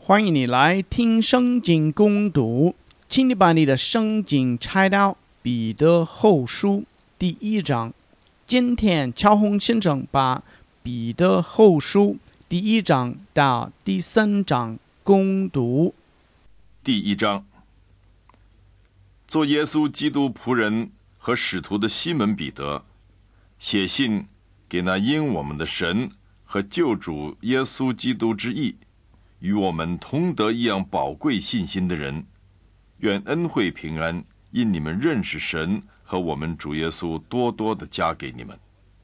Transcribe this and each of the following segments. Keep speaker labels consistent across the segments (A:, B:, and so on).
A: 欢迎你来听圣经攻读，请你把你的圣经拆到彼得后书第1章。今天乔宏先生把彼得后书第1章到第3章攻读。
B: 第1章，做耶稣基督仆人和使徒的西门彼得，写信给那因我们的神和救主耶稣基督之义与我们同得一样宝贵信心的人，愿恩惠平安因你们认识神和我们主耶稣多多的加给你们。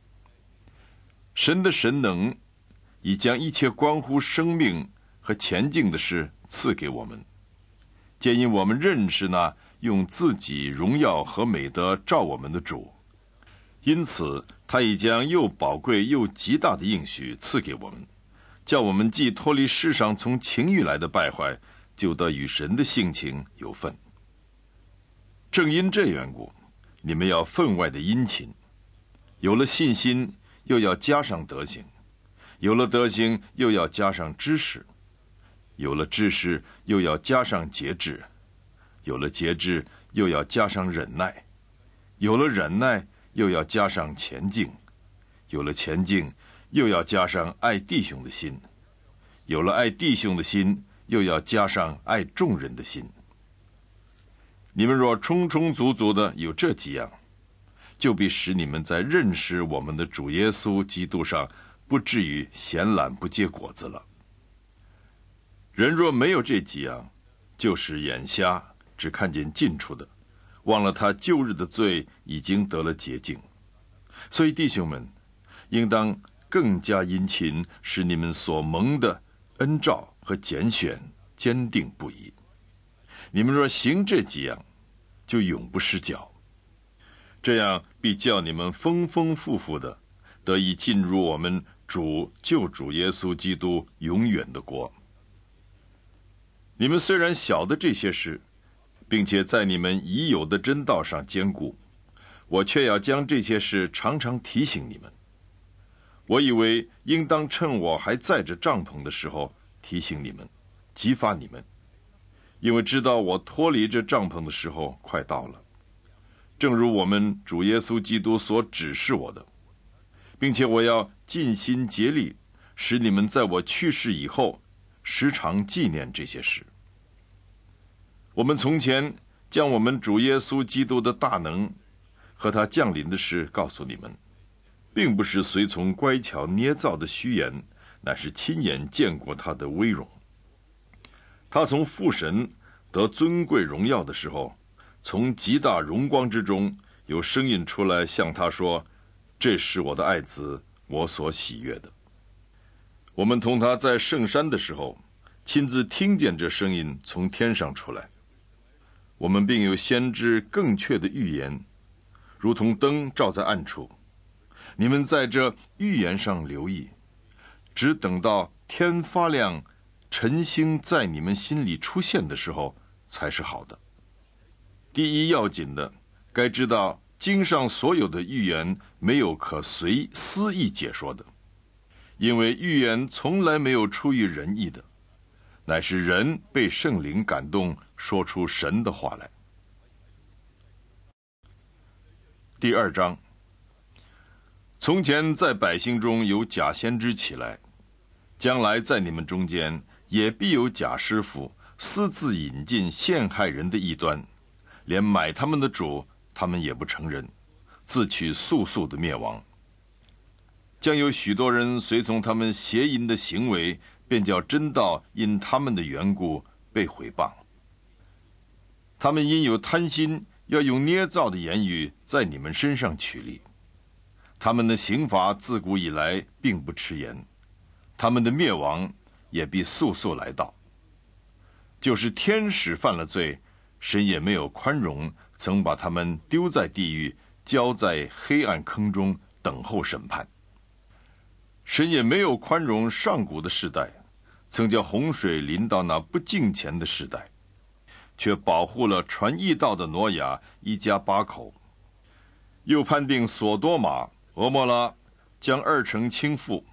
B: 神的神能已将一切关乎生命和前进的事赐给我们，建议我们认识那用自己荣耀和美德照我们的主，因此他已将又宝贵又极大的应许赐给我们，叫我们既脱离世上从情欲来的败坏，就得与神的性情有份。正因这缘故，你们要分外的殷勤，有了信心又要加上德行，有了德行又要加上知识，有了知识又要加上节制，有了节制又要加上忍耐，有了忍耐又要加上前进，有了前进又要加上爱弟兄的心，有了爱弟兄的心又要加上爱众人的心。你们若充充足足的有这几样，就必使你们在认识我们的主耶稣基督上不至于闲懒不结果子了。人若没有这几样，就是眼瞎，只看见近处的，忘了他旧日的罪已经得了洁净。所以弟兄们，应当更加殷勤，使你们所蒙的恩召和拣选坚定不移。你们若行这几样，就永不失脚，这样必叫你们丰丰富富的得以进入我们救主耶稣基督永远的国。你们虽然晓得这些事，并且在你们已有的真道上坚固，我却要将这些事常常提醒你们。我以为应当趁我还在这帐篷的时候提醒你们，激发你们，因为知道我脱离这帐篷的时候快到了，正如我们主耶稣基督所指示我的，并且我要尽心竭力，使你们在我去世以后时常纪念这些事。我们从前将我们主耶稣基督的大能和他降临的事告诉你们，并不是随从乖巧捏造的虚言，乃是亲眼见过他的威荣。他从父神得尊贵荣耀的时候，从极大荣光之中有声音出来，向他说：这是我的爱子，我所喜悦的。我们同他在圣山的时候，亲自听见这声音从天上出来。我们并有先知更确的预言，如同灯照在暗处。你们在这预言上留意，只等到天发亮，晨星在你们心里出现的时候才是好的。第一要紧的，该知道经上所有的预言没有可随私意解说的，因为预言从来没有出于人意的，乃是人被圣灵感动，说出神的话来。第2章，从前在百姓中有假先知起来，将来在你们中间也必有假师傅，私自引进陷害人的异端，连买他们的主他们也不承认，自取速速的灭亡。将有许多人随从他们邪淫的行为，便叫真道因他们的缘故被毁谤。他们因有贪心，要用捏造的言语在你们身上取利。他们的刑罚自古以来并不迟延，他们的灭亡也必速速来到。就是天使犯了罪，神也没有宽容，曾把他们丢在地狱，交在黑暗坑中等候审判。神也没有宽容上古的世代，曾叫洪水临到那不敬虔的世代，却保护了传义道的挪亚一家8口，又判定索多玛、俄摩拉，将2城倾覆，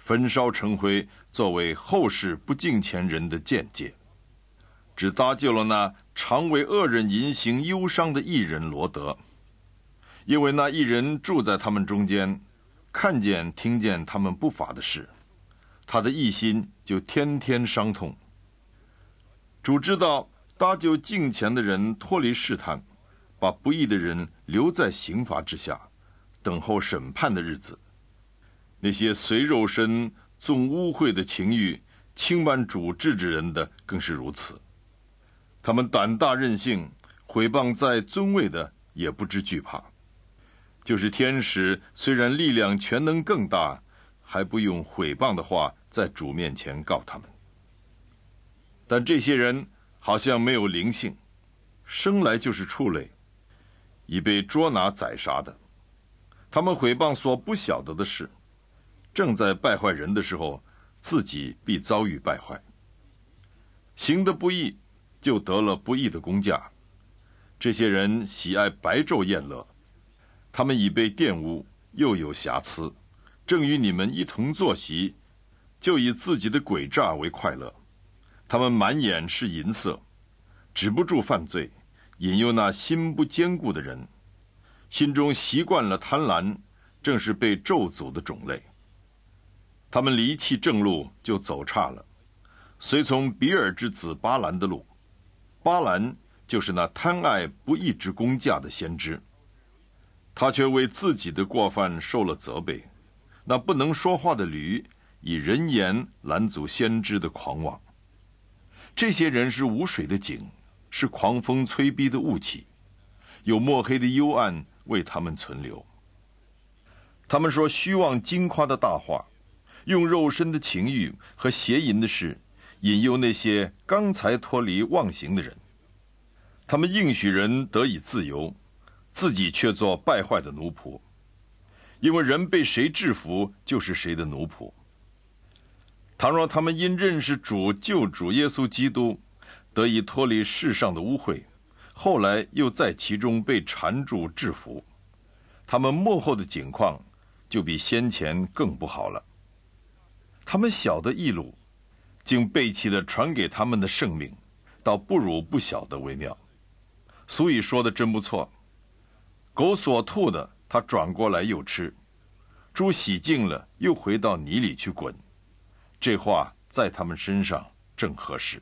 B: 焚烧成灰，作为后世不敬虔人的鉴戒，只搭救了那常为恶人淫行忧伤的义人罗德，因为那义人住在他们中间，看见听见他们不法的事，他的义心就天天伤痛。主知道搭救敬虔的人脱离试探，把不义的人留在刑罚之下，等候审判的日子。那些随肉身纵污秽的情欲轻慢主治之人的更是如此，他们胆大任性，毁谤在尊位的也不知惧怕。就是天使虽然力量全能更大，还不用毁谤的话在主面前告他们。但这些人好像没有灵性，生来就是畜类，已被捉拿宰杀的。他们毁谤所不晓得的事，正在败坏人的时候，自己必遭遇败坏。行的不义，就得了不义的工价。这些人喜爱白昼宴乐，他们已被玷污，又有瑕疵，正与你们一同坐席，就以自己的诡诈为快乐。他们满眼是银色，止不住犯罪，引诱那心不坚固的人，心中习惯了贪婪，正是被咒诅的种类。他们离弃正路，就走岔了，随从比尔之子巴兰的路。巴兰就是那贪爱不义之工价的先知，他却为自己的过犯受了责备。那不能说话的驴，以人言拦阻先知的狂妄。这些人是无水的井，是狂风吹逼的雾气，有墨黑的幽暗为他们存留。他们说虚妄矜夸的大话，用肉身的情欲和邪淫的事引诱那些刚才脱离妄行的人。他们应许人得以自由，自己却做败坏的奴仆，因为人被谁制服，就是谁的奴仆。倘若他们因认识主救主耶稣基督，得以脱离世上的污秽，后来又在其中被缠住制服，他们末后的景况就比先前更不好了。他们晓得义路，竟背弃了传给他们的圣命，倒不如不晓得为妙。俗语说的真不错，狗所吐的，它转过来又吃；猪洗净了，又回到泥里去滚。这话在他们身上正合适。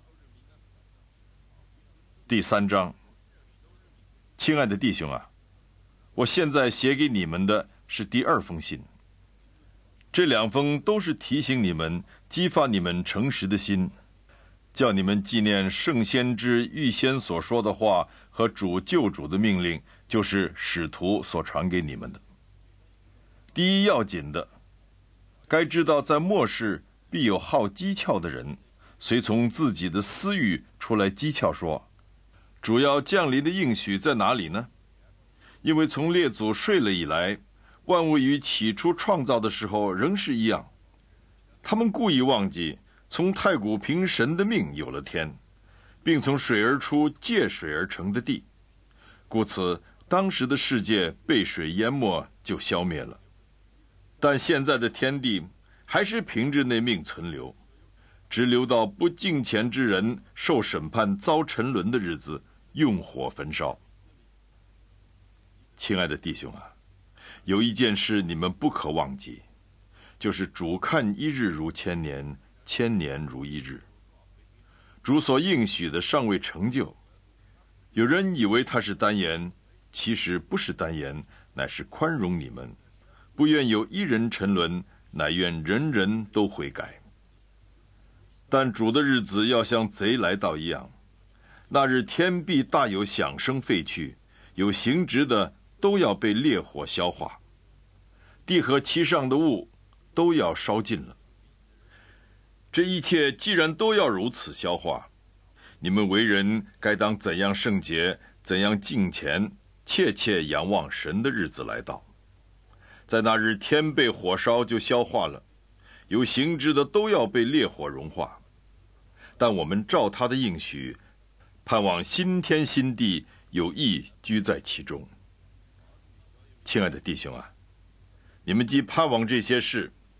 B: 第3章，亲爱的弟兄啊，我现在写给你们的是第2封信。这2封都是提醒你们，激发你们诚实的心，叫你们纪念圣先知预先所说的话和主救主的命令，就是使徒所传给你们的。第一要紧的，该知道在末世必有好讥诮的人，随从自己的私欲出来讥诮说，主要降临的应许在哪里呢？因为从列祖睡了以来，万物与起初创造的时候仍是一样。他们故意忘记从太古凭神的命有了天，并从水而出借水而成的地，故此当时的世界被水淹没，就消灭了。但现在的天地还是凭着那命存留，直留到不敬虔之人受审判遭沉沦的日子，用火焚烧。亲爱的弟兄啊，有一件事你们不可忘记，就是主看一日如千年，千年如一日。主所应许的尚未成就，有人以为他是单言，其实不是单言，乃是宽容你们，不愿有一人沉沦，乃愿人人都悔改。但主的日子要像贼来到一样，那日天必大有响声废去，有行直的都要被烈火消化，地和其上的物都要烧尽了。这一切既然都要如此消化，你们为人该当怎样圣洁，怎样敬虔，切切仰望神的日子来到。在那日天被火烧就消化了，有行之的都要被烈火融化。但我们照他的应许，盼望新天新地，有义居在其中。亲爱的弟兄啊，你们既盼望这些事，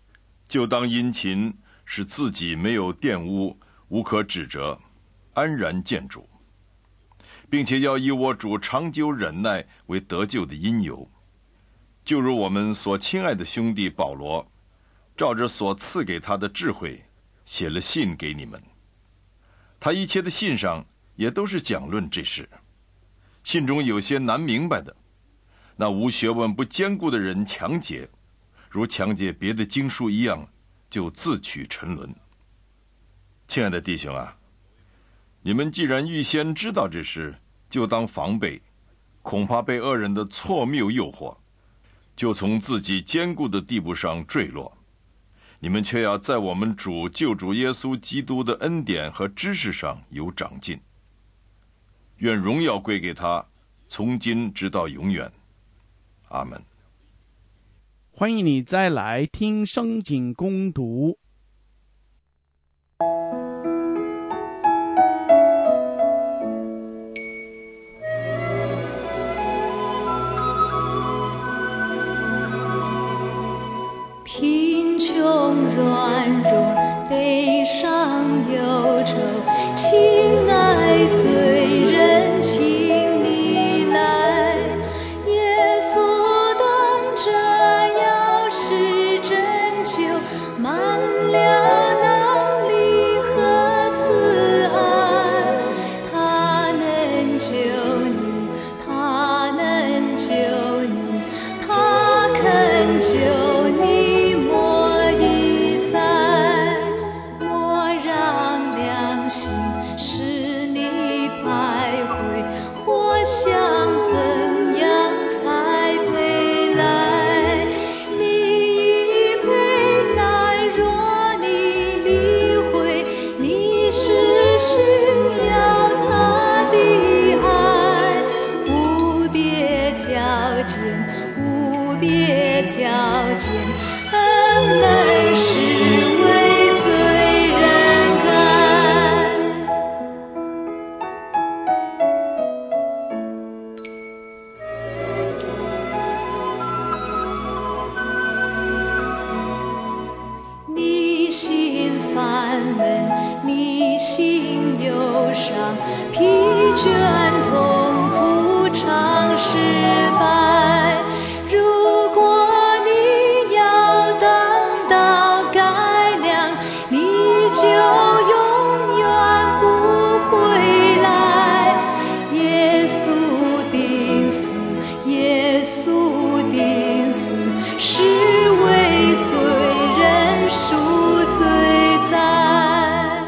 B: 就当殷勤，使自己没有玷污，无可指责，安然见主，并且要以我主长久忍耐为得救的因由。就如我们所亲爱的兄弟保罗，照着所赐给他的智慧，写了信给你们。他一切的信上也都是讲论这事。信中有些难明白的，那无学问不坚固的人强解，如强解别的经书一样，就自取沉沦。亲爱的弟兄啊，你们既然预先知道这事，就当防备，恐怕被恶人的错谬诱惑，就从自己坚固的地步上坠落。你们却要在我们主救主耶稣基督的恩典和知识上有长进。愿荣耀归给他，从今直到永远。阿们。
A: 欢迎你再来听圣经攻读。
C: 贫穷软弱，悲伤忧愁，亲爱罪人，请你来。耶稣当这要是拯救，满了能力和慈爱，他能救你，他能救你，他肯救你。条件，恩门是为罪人开。你心烦闷，你心忧伤，疲倦痛苦常失败。就永远不回来。耶稣钉死，耶稣钉死，是为罪人赎罪哉。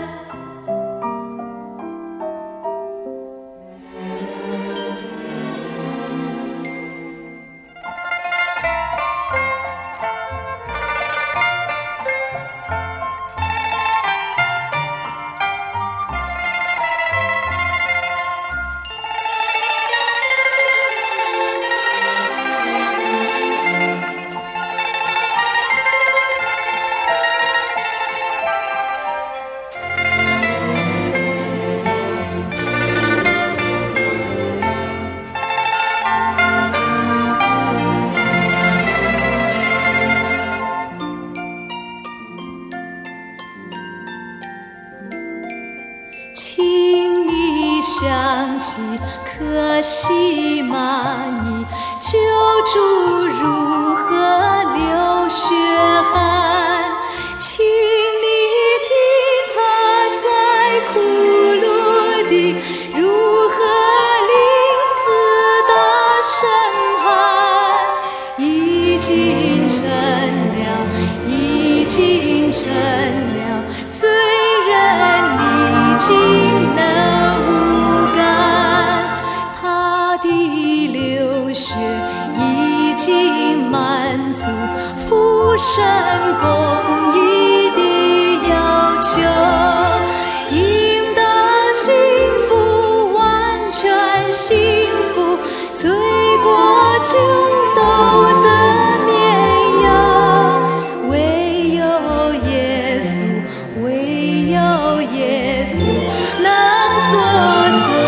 C: 请你想起可西玛尼救主如何流血汗，请你听他在苦路地如何临死的审判。已经成了，已经成了，罪人已经能无感，他的流血已经满足父神公义的要求，应当幸福，完全幸福，罪过就都得免有，唯有耶稣，唯有耶稣能做